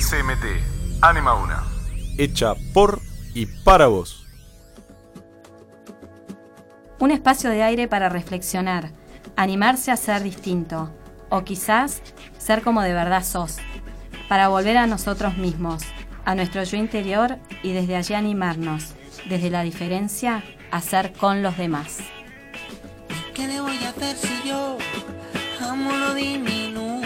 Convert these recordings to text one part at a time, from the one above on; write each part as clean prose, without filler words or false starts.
SMT, Anima Una. Hecha por y para vos. Un espacio de aire para reflexionar, animarse a ser distinto, o quizás ser como de verdad sos, para volver a nosotros mismos, a nuestro yo interior y desde allí animarnos, desde la diferencia, a ser con los demás. ¿Qué le voy a hacer si yo amo lo diminuto?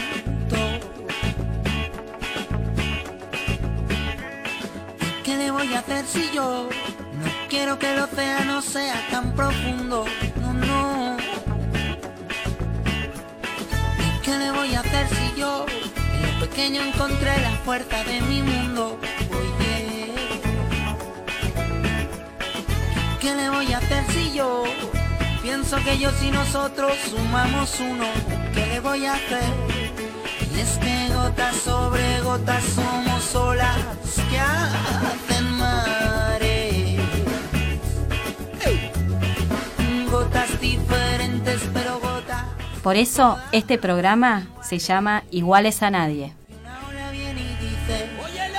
¿Qué le voy a hacer si yo no quiero que el océano sea tan profundo? No, no. ¿Qué le voy a hacer si yo en lo pequeño encontré la fuerza de mi mundo? Oye, ¿qué le voy a hacer si yo pienso que ellos y nosotros sumamos uno? ¿Qué le voy a hacer? Y es que gotas sobre gotas somos olas que hacen mares. Gotas diferentes pero gotas. Por eso este programa se llama Iguales a Nadie. Una ola viene y dice, óyelo.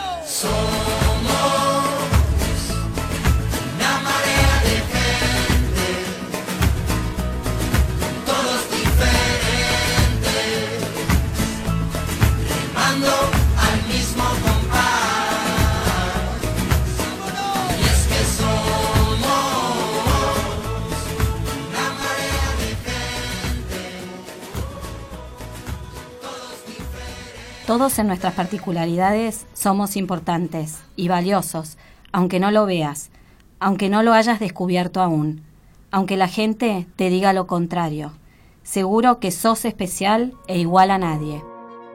Todos en nuestras particularidades somos importantes y valiosos, aunque no lo veas, aunque no lo hayas descubierto aún, aunque la gente te diga lo contrario. Seguro que sos especial e igual a nadie.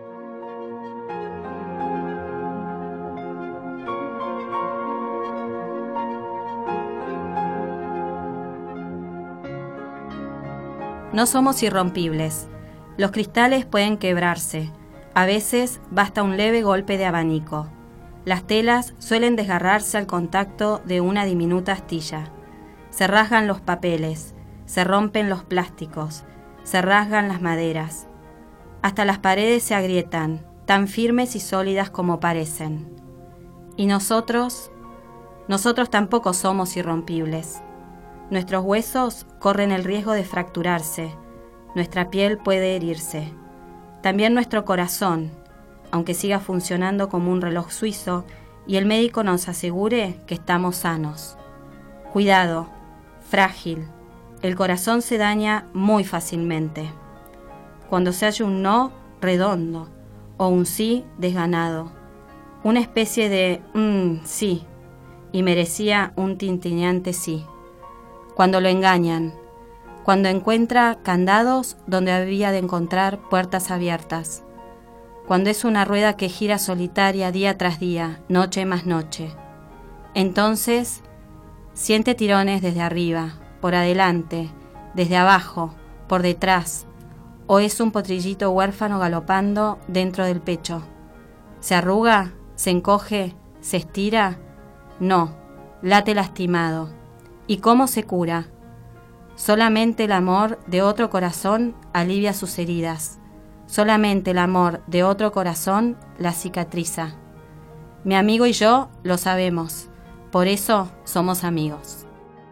No somos irrompibles. Los cristales pueden quebrarse. A veces basta un leve golpe de abanico. Las telas suelen desgarrarse al contacto de una diminuta astilla. Se rasgan los papeles, se rompen los plásticos, se rasgan las maderas. Hasta las paredes se agrietan, tan firmes y sólidas como parecen. Y nosotros tampoco somos irrompibles. Nuestros huesos corren el riesgo de fracturarse, nuestra piel puede herirse. También nuestro corazón, aunque siga funcionando como un reloj suizo y el médico nos asegure que estamos sanos. Cuidado, frágil, el corazón se daña muy fácilmente. Cuando se hace un no redondo o un sí desganado, una especie de sí, y merecía un tintineante sí. Cuando lo engañan, cuando encuentra candados donde había de encontrar puertas abiertas, cuando es una rueda que gira solitaria día tras día, noche más noche. Entonces, siente tirones desde arriba, por adelante, desde abajo, por detrás, o es un potrillito huérfano galopando dentro del pecho. ¿Se arruga? ¿Se encoge? ¿Se estira? No, late lastimado. ¿Y cómo se cura? Solamente el amor de otro corazón alivia sus heridas. Solamente el amor de otro corazón las cicatriza. Mi amigo y yo lo sabemos, por eso somos amigos.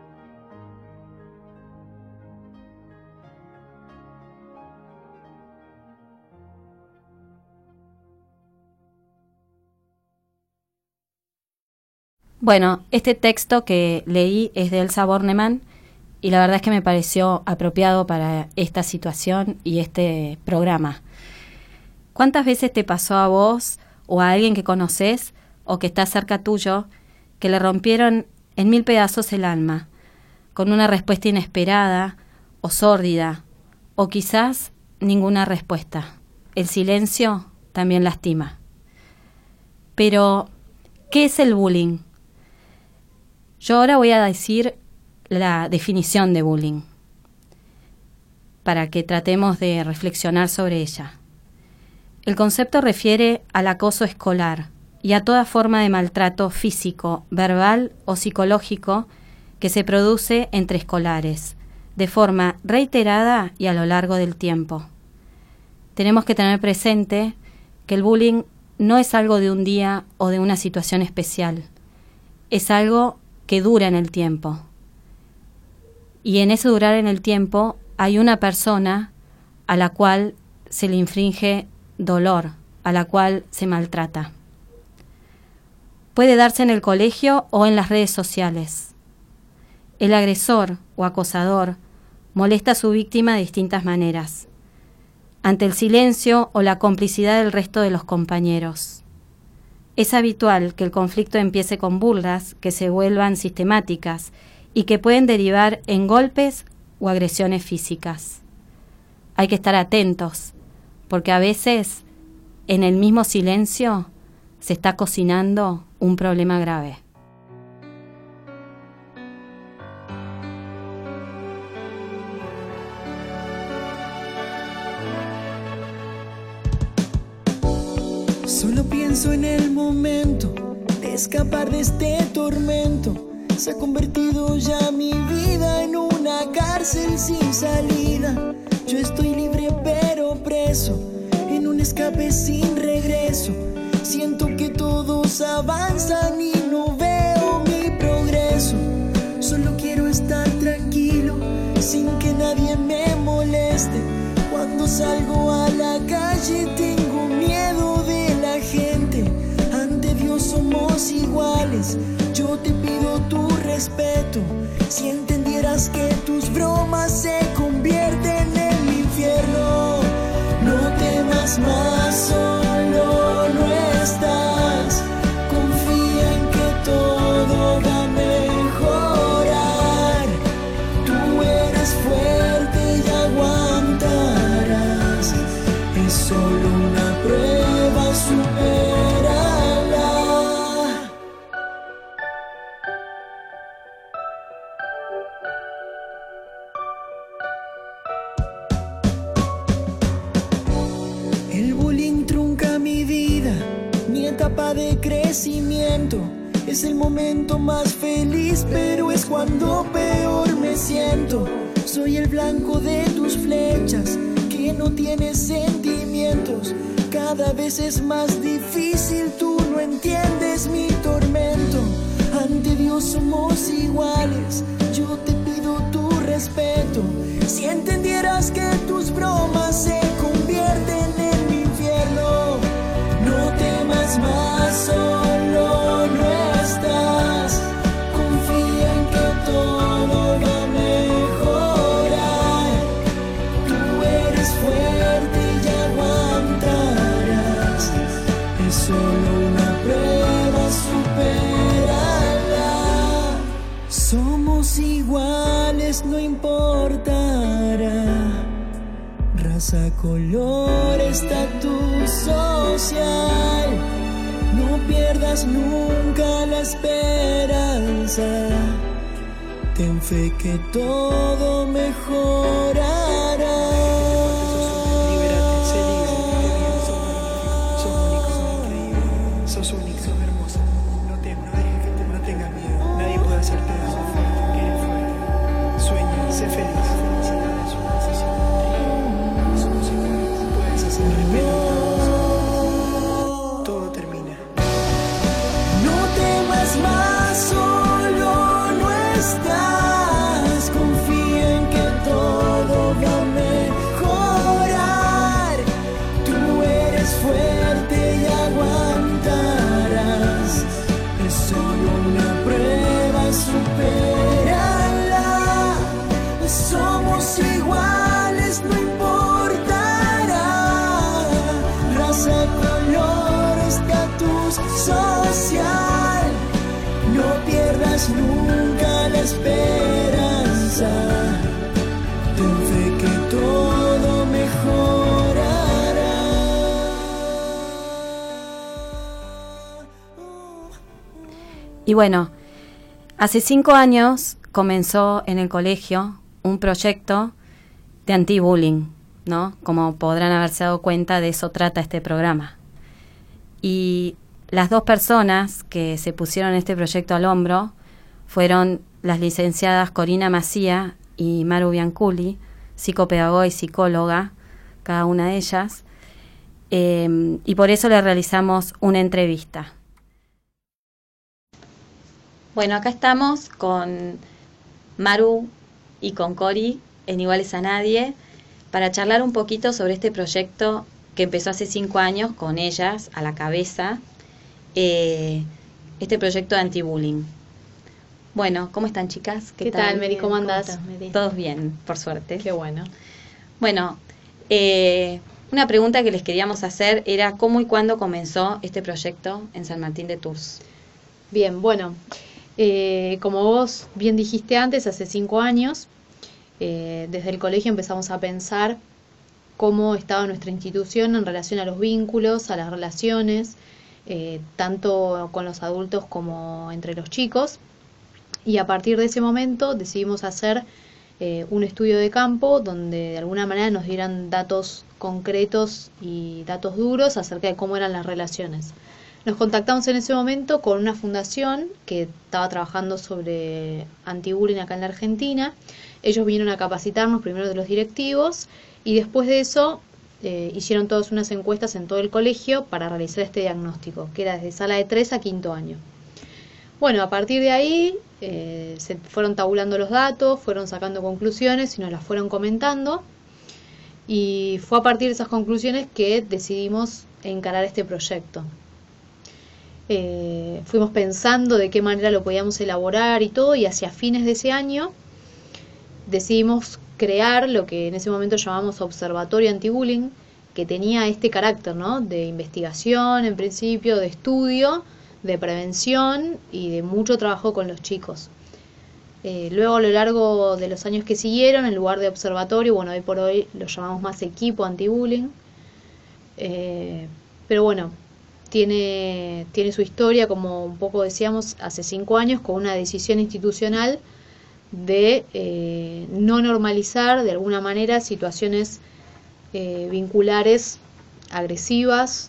Bueno, este texto que leí es de Elsa Bornemann y la verdad es que me pareció apropiado para esta situación y este programa. ¿Cuántas veces te pasó a vos o a alguien que conoces o que está cerca tuyo que le rompieron en 1000 pedazos el alma con una respuesta inesperada o sórdida o quizás ninguna respuesta? El silencio también lastima. Pero, ¿qué es el bullying? Yo ahora voy a decir la definición de bullying para que tratemos de reflexionar sobre ella. El concepto refiere al acoso escolar y a toda forma de maltrato físico, verbal o psicológico que se produce entre escolares, de forma reiterada y a lo largo del tiempo. Tenemos que tener presente que el bullying no es algo de un día o de una situación especial. Es algo que dura en el tiempo. Y en ese durar en el tiempo hay una persona a la cual se le infringe dolor, a la cual se maltrata. Puede darse en el colegio o en las redes sociales. El agresor o acosador molesta a su víctima de distintas maneras, ante el silencio o la complicidad del resto de los compañeros. Es habitual que el conflicto empiece con burlas que se vuelvan sistemáticas y que pueden derivar en golpes o agresiones físicas. Hay que estar atentos, porque a veces en el mismo silencio se está cocinando un problema grave. Solo pienso en el momento de escapar de este tormento. Se ha convertido ya mi vida en una cárcel sin salida. Yo estoy libre pero preso en un escape sin regreso. Siento que todos avanzan y no veo mi progreso. Solo quiero estar tranquilo sin que nadie me moleste. Cuando salgo a la calle tengo miedo de la gente. Ante Dios somos iguales. Yo te pido tu respeto. Si entendieras que tus bromas se convierten en mi infierno. No temas más, solo no estás. Confía en que todo va a mejorar. Tú eres fuerte y aguantarás. Es solo una prueba, supérala. El bullying trunca mi vida, mi etapa de crecimiento. Es el momento más feliz, pero es cuando peor me siento. Soy el blanco de tus flechas, que no tienes sentimientos. Cada vez es más difícil, tú no entiendes mi tormento. Ante Dios somos iguales, yo te pido tu respeto. Si entendieras que tus bromas se convierten en mi infierno. No temas más, solo no estás. Confía en que todo va a mejorar. Tú eres fuerte y aguantarás. Es solo una prueba, supérala. Somos iguales, no importará raza, color, estatus social. No pierdas nunca la esperanza. Ten fe que todo mejorará. Libérate, sé libre. Sos único, sos increíble. Sos único, sos hermosa. No dejes que no tengas miedo. Nadie puede hacerte daño. Eres fuerte. Sueña, sé feliz. Felicidad es una decisión. Somos iguales. Puedes hacer respeto. Todo termina. No temas más, solo no estás. Confía en que todo va a mejorar. Tú eres fuerte y aguantarás. Es solo una prueba, supérala. Somos iguales, no importará raza, color, estatus social. No pierdas nunca la esperanza. Ten fe que todo mejorará. Y bueno, hace 5 años comenzó en el colegio un proyecto de anti-bullying, ¿no? Como podrán haberse dado cuenta, de eso trata este programa. Y las 2 personas que se pusieron este proyecto al hombro fueron las licenciadas Corina Macía y Maru Bianculi, psicopedagoga y psicóloga, cada una de ellas. y por eso le realizamos una entrevista. Bueno, acá estamos con Maru y con Cori en Iguales a Nadie para charlar un poquito sobre este proyecto que empezó hace 5 años con ellas a la cabeza, este proyecto de anti-bullying. Bueno, ¿cómo están, chicas? ¿Qué tal, Mary? ¿Cómo andás? ¿Cómo estás, Mary? Todos bien, por suerte. Qué bueno. Bueno, una pregunta que les queríamos hacer era ¿cómo y cuándo comenzó este proyecto en San Martín de Tours? Bien, bueno, como vos bien dijiste antes, hace 5 años, desde el colegio empezamos a pensar cómo estaba nuestra institución en relación a los vínculos, a las relaciones, tanto con los adultos como entre los chicos. Y a partir de ese momento decidimos hacer un estudio de campo donde de alguna manera nos dieran datos concretos y datos duros acerca de cómo eran las relaciones. Nos contactamos en ese momento con una fundación que estaba trabajando sobre anti-bullying acá en la Argentina. Ellos vinieron a capacitarnos primero de los directivos y después de eso hicieron todas unas encuestas en todo el colegio para realizar este diagnóstico, que era desde sala de 3 a 5º año. Bueno, a partir de ahí se fueron tabulando los datos, fueron sacando conclusiones y nos las fueron comentando. Y fue a partir de esas conclusiones que decidimos encarar este proyecto. Fuimos pensando de qué manera lo podíamos elaborar y todo, y hacia fines de ese año decidimos crear lo que en ese momento llamamos Observatorio Anti-Bullying, que tenía este carácter, ¿no?, de investigación en principio, de estudio, de prevención y de mucho trabajo con los chicos. Luego a lo largo de los años que siguieron, en lugar de observatorio, bueno, hoy por hoy lo llamamos más equipo anti-bullying, pero bueno, tiene su historia, como un poco decíamos, hace 5 años, con una decisión institucional de no normalizar de alguna manera situaciones vinculares agresivas,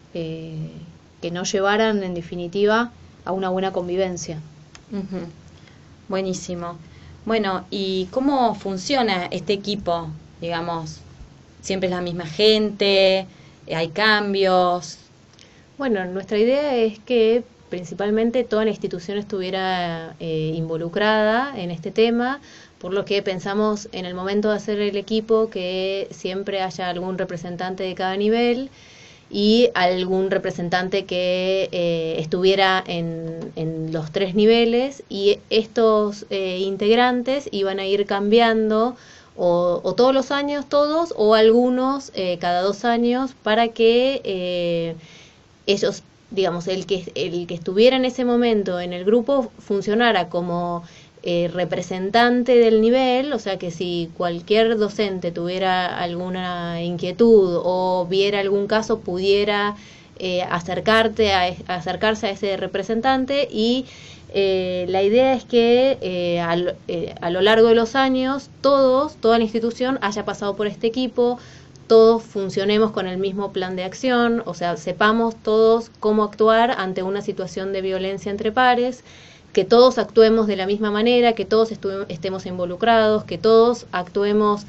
que no llevaran en definitiva a una buena convivencia. Uh-huh. Buenísimo. Bueno, ¿y cómo funciona este equipo? Digamos, ¿siempre es la misma gente? ¿Hay cambios? Bueno, nuestra idea es que principalmente toda la institución estuviera involucrada en este tema, por lo que pensamos en el momento de hacer el equipo que siempre haya algún representante de cada nivel y algún representante que estuviera en los 3 niveles, y estos integrantes iban a ir cambiando o todos los años todos, o algunos cada 2 años, para que ellos, digamos, el que estuviera en ese momento en el grupo funcionara como representante del nivel, o sea que si cualquier docente tuviera alguna inquietud o viera algún caso, pudiera acercarse a ese representante. Y la idea es que a lo largo de los años toda la institución haya pasado por este equipo, todos funcionemos con el mismo plan de acción, o sea, sepamos todos cómo actuar ante una situación de violencia entre pares, que todos actuemos de la misma manera, que todos estemos involucrados, que todos actuemos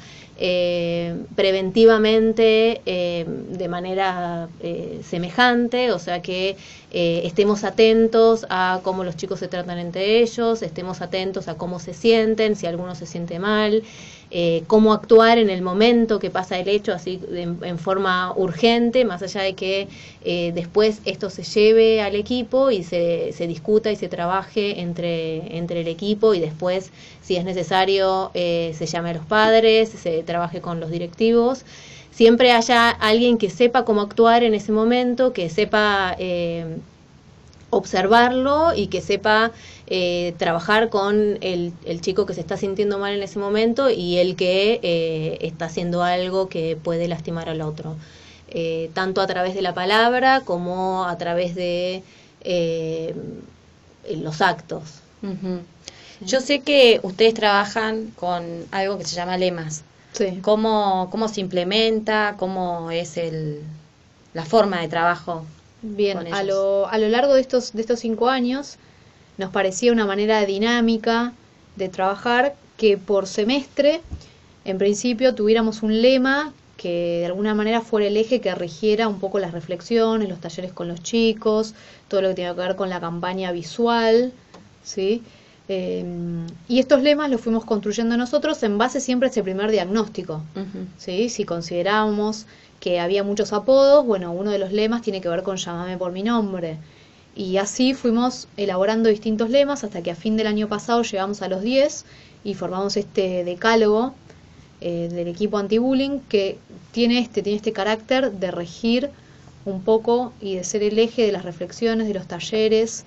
preventivamente de manera semejante, o sea que estemos atentos a cómo los chicos se tratan entre ellos, estemos atentos a cómo se sienten, si alguno se siente mal, cómo actuar en el momento que pasa el hecho, así en forma urgente, más allá de que después esto se lleve al equipo y se discuta y se trabaje entre el equipo, y después, si es necesario, se llame a los padres, se trabaje con los directivos. Siempre haya alguien que sepa cómo actuar en ese momento, que sepa observarlo y que sepa trabajar con el chico que se está sintiendo mal en ese momento y el que está haciendo algo que puede lastimar al otro, tanto a través de la palabra como a través de los actos. Uh-huh. Yo sé que ustedes trabajan con algo que se llama lemas. Sí. ¿Cómo se implementa? ¿Cómo es la forma de trabajo? Bien, a lo largo de estos 5 años nos parecía una manera dinámica de trabajar que por semestre, en principio, tuviéramos un lema que de alguna manera fuera el eje que rigiera un poco las reflexiones, los talleres con los chicos, todo lo que tiene que ver con la campaña visual, ¿sí? Y estos lemas los fuimos construyendo nosotros en base siempre a ese primer diagnóstico, ¿sí? Si considerábamos que había muchos apodos, bueno, uno de los lemas tiene que ver con llámame por mi nombre. Y así fuimos elaborando distintos lemas hasta que a fin del año pasado llegamos a los 10 y formamos este decálogo del equipo anti-bullying que tiene este carácter de regir un poco y de ser el eje de las reflexiones, de los talleres,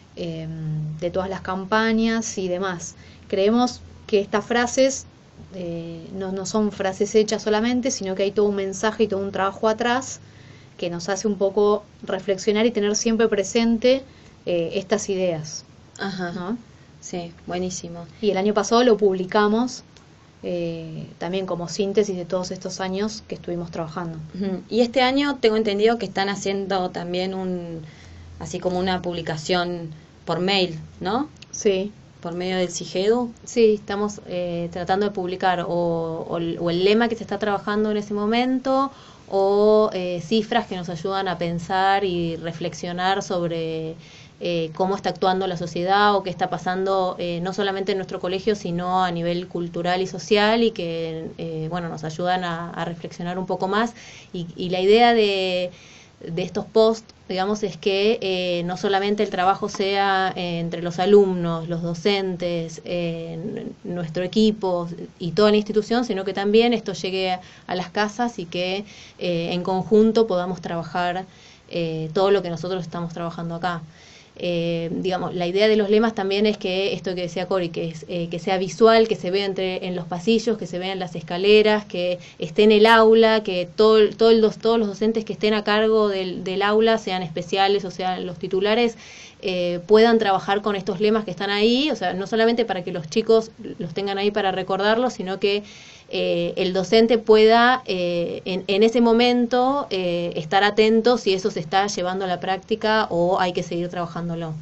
de todas las campañas y demás. Creemos que estas frases no son frases hechas solamente, sino que hay todo un mensaje y todo un trabajo atrás que nos hace un poco reflexionar y tener siempre presente estas ideas. Ajá. ¿No? Sí, buenísimo. Y el año pasado lo publicamos también como síntesis de todos estos años que estuvimos trabajando. Y este año tengo entendido que están haciendo también así como una publicación por mail, ¿no? Sí. Por medio del CIGEDU. Sí, estamos tratando de publicar o el lema que se está trabajando en ese momento o cifras que nos ayudan a pensar y reflexionar sobre cómo está actuando la sociedad o qué está pasando no solamente en nuestro colegio, sino a nivel cultural y social y que bueno, nos ayudan a reflexionar un poco más. Y la idea de estos posts, digamos, es que no solamente el trabajo sea entre los alumnos, los docentes, nuestro equipo y toda la institución, sino que también esto llegue a las casas y que en conjunto podamos trabajar todo lo que nosotros estamos trabajando acá. Digamos, la idea de los lemas también es que esto que decía Cori, que sea visual, que se vea en los pasillos, que se vea en las escaleras, que esté en el aula, que todos los docentes que estén a cargo del aula, sean especiales o sean los titulares, puedan trabajar con estos lemas que están ahí, o sea, no solamente para que los chicos los tengan ahí para recordarlos, sino que el docente pueda en ese momento estar atento si eso se está llevando a la práctica o hay que seguir trabajándolo.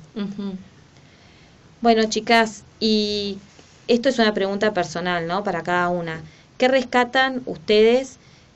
Bueno, chicas, y esto es una pregunta personal, ¿no? Para cada una. ¿Qué rescatan ustedes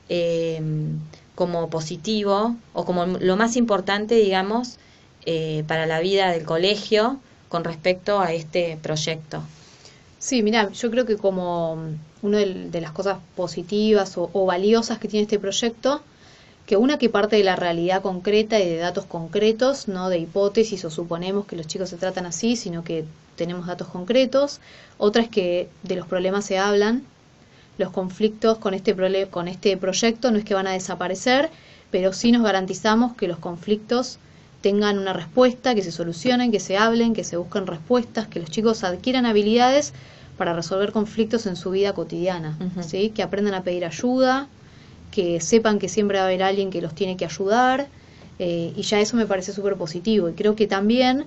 como positivo o como lo más importante, digamos, para la vida del colegio con respecto a este proyecto? Sí, mira, yo creo que como una de las cosas positivas o valiosas que tiene este proyecto, que una que parte de la realidad concreta y de datos concretos, no de hipótesis o suponemos que los chicos se tratan así, sino que tenemos datos concretos. Otra es que de los problemas se hablan, los conflictos con este proyecto no es que van a desaparecer, pero sí nos garantizamos que los conflictos tengan una respuesta, que se solucionen, que se hablen, que se busquen respuestas, que los chicos adquieran habilidades para resolver conflictos en su vida cotidiana, ¿sí? Que aprendan a pedir ayuda, que sepan que siempre va a haber alguien que los tiene que ayudar, y ya eso me parece súper positivo. Y creo que también,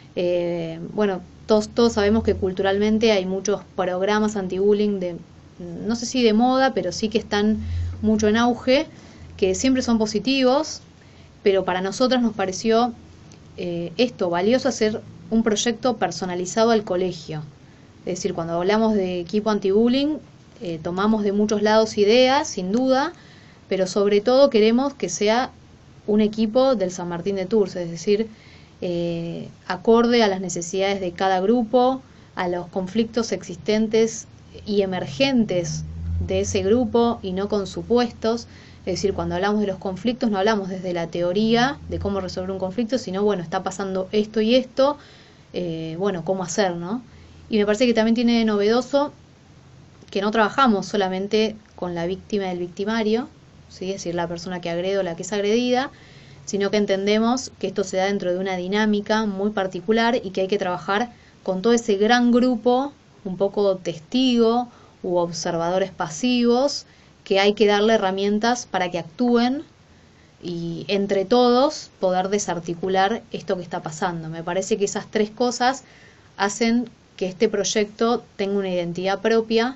bueno, todos sabemos que culturalmente hay muchos programas anti-bullying, no sé si de moda, pero sí que están mucho en auge, que siempre son positivos, pero para nosotros nos pareció valioso hacer un proyecto personalizado al colegio. Es decir, cuando hablamos de equipo anti-bullying, tomamos de muchos lados ideas, sin duda, pero sobre todo queremos que sea un equipo del San Martín de Tours, es decir, acorde a las necesidades de cada grupo, a los conflictos existentes y emergentes de ese grupo y no con supuestos. Es decir, cuando hablamos de los conflictos no hablamos desde la teoría de cómo resolver un conflicto, sino, bueno, está pasando esto y esto, bueno, cómo hacer, ¿no? Y me parece que también tiene de novedoso que no trabajamos solamente con la víctima del victimario, ¿sí? Es decir, la persona que agrede o la que es agredida, sino que entendemos que esto se da dentro de una dinámica muy particular y que hay que trabajar con todo ese gran grupo, un poco testigo u observadores pasivos, que hay que darle herramientas para que actúen y entre todos poder desarticular esto que está pasando. Me parece que esas tres cosas hacen que este proyecto tenga una identidad propia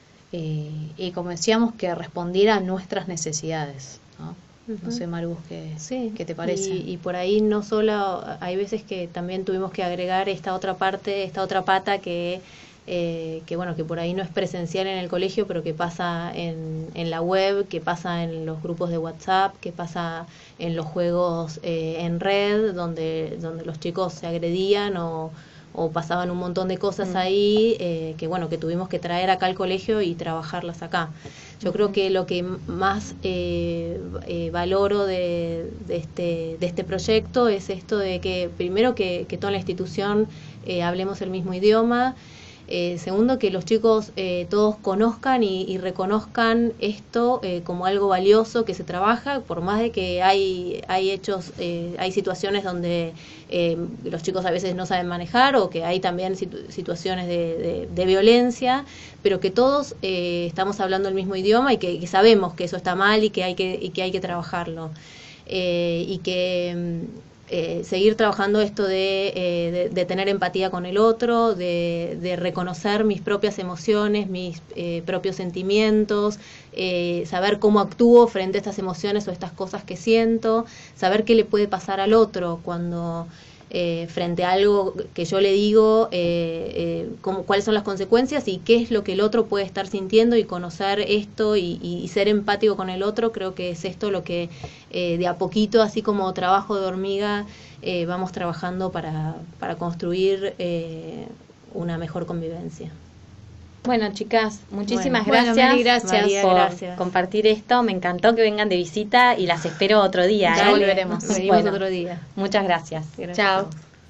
y, como decíamos, que respondiera a nuestras necesidades, ¿no? No sé, Maru, ¿qué te parece? Y por ahí no solo, hay veces que también tuvimos que agregar esta otra parte, esta otra pata que que bueno, que por ahí no es presencial en el colegio, pero que pasa en la web, que pasa en los grupos de WhatsApp, que pasa en los juegos en red, donde los chicos se agredían o pasaban un montón de cosas ahí, que bueno, que tuvimos que traer acá al colegio y trabajarlas acá. Yo creo que lo que más valoro de este proyecto es esto de que, primero, que toda la institución hablemos el mismo idioma. Segundo, que los chicos todos conozcan y reconozcan esto como algo valioso que se trabaja, por más de que hay situaciones donde los chicos a veces no saben manejar, o que hay también situaciones de violencia, pero que todos estamos hablando el mismo idioma y que sabemos que eso está mal y que hay que trabajarlo. Y que seguir trabajando esto de tener empatía con el otro, de reconocer mis propias emociones, mis propios sentimientos, saber cómo actúo frente a estas emociones o estas cosas que siento, saber qué le puede pasar al otro cuando frente a algo que yo le digo, cuáles son las consecuencias y qué es lo que el otro puede estar sintiendo, y conocer esto y ser empático con el otro. Creo que es esto lo que de a poquito, así como trabajo de hormiga, vamos trabajando para construir una mejor convivencia. Bueno, chicas, muchísimas Bueno, gracias, Meli, gracias María, por gracias. Compartir esto. Me encantó que vengan de visita y las espero otro día. Ya volveremos. Venimos Bueno, otro día. muchas gracias. Gracias. Chao.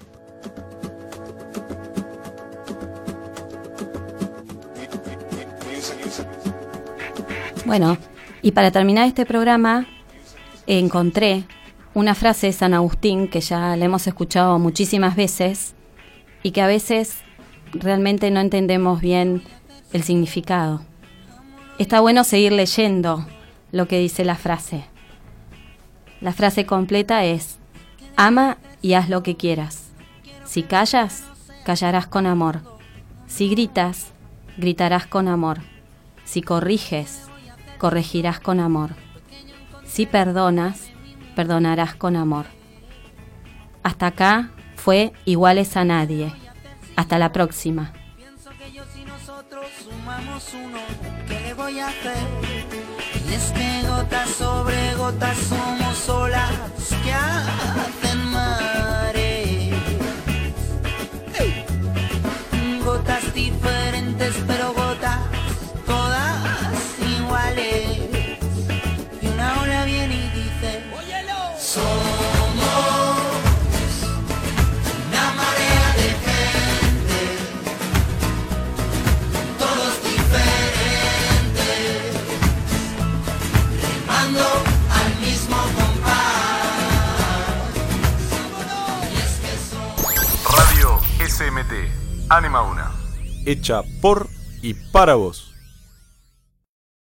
Bueno, y para terminar este programa, encontré una frase de San Agustín que ya la hemos escuchado muchísimas veces y que a veces realmente no entendemos bien el significado. Está bueno seguir leyendo lo que dice la frase. La frase completa es: ama y haz lo que quieras. Si callas, callarás con amor. Si gritas, gritarás con amor. Si corriges, corregirás con amor. Si perdonas, perdonarás con amor. Hasta acá fue Iguales a Nadie. Hasta la próxima. Pienso que yo, si nosotros sumamos uno, ¿qué le voy a hacer? Y es que gotas sobre gotas somos olas que hacen mares. Gotas diferentes, pero gotas todas iguales. Y una ola viene y dice: óyelo. Somos una marea de gente, todos diferentes, remando al mismo compás. Y es que somos Radio SMT, Anima una. Hecha por y para vos.